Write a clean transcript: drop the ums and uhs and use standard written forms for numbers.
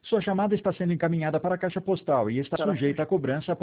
Sua chamada está sendo encaminhada para a caixa postal e está sujeita a cobrança